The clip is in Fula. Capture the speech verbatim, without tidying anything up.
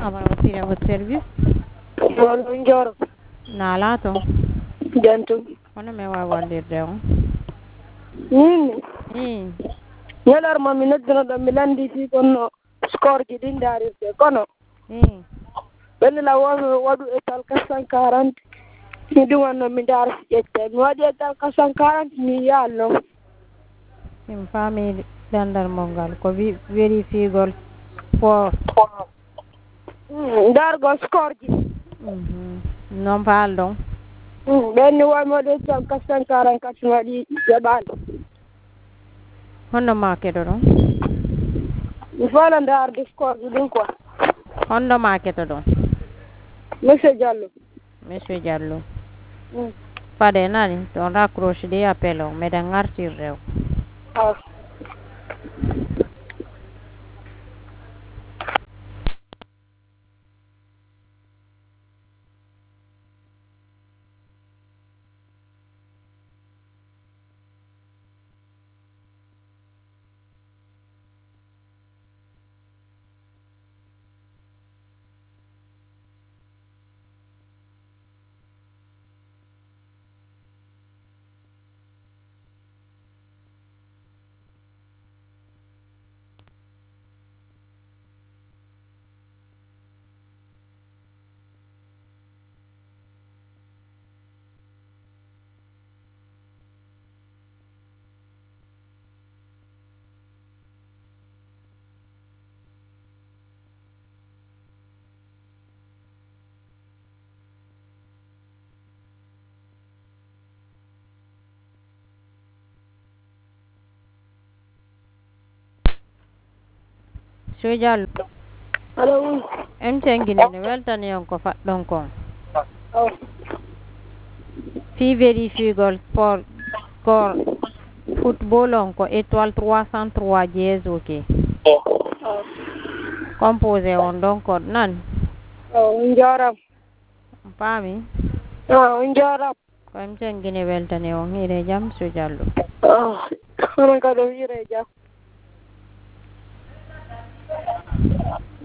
Amara aussi à votre service. Buongiorno. Nalato. Jantum. Kono me wa waldirde on. Nini. Hmm. Nyalar ma mi noddino ɗo mi landi fi konno score ji ɗin daarirte kono Hmm. ɓenni la womi waɗu étal quatre cent quarante mi ɗumanno mi ndaara si ƴette mi waɗi étal quatre cent quarante mi yaal noon Sim famille dandal mongal ko wi vérifiegol sport. ndargol score ji Mhm. Non pardon. ɓenni womi waɗu étal quatre cent quarante quatre mi waɗi yoɓaani Honno ma keɗo ɗon? mi fala ndaarde score ji ɗin quoi Honno ma keɗo ɗon? monsieur Diallo. Monsieur Diallo. Mm. Fade nani ton raccroche ɗi appel o meɗen gartirde o. Ah. Monsieur Diallo. Allo. Em cengini weltani on ko faɗɗon kon. Oh. Fi vérifiegol sport score football on ko étoile trois cent trois dièse ok. Oh. Composé on donc ko nan. Oh, njaram. Paami. Oh, njaram. Ko em cengini weltani on hiire jam Monsieur Diallo. Oh, onon kadi o hiire jam.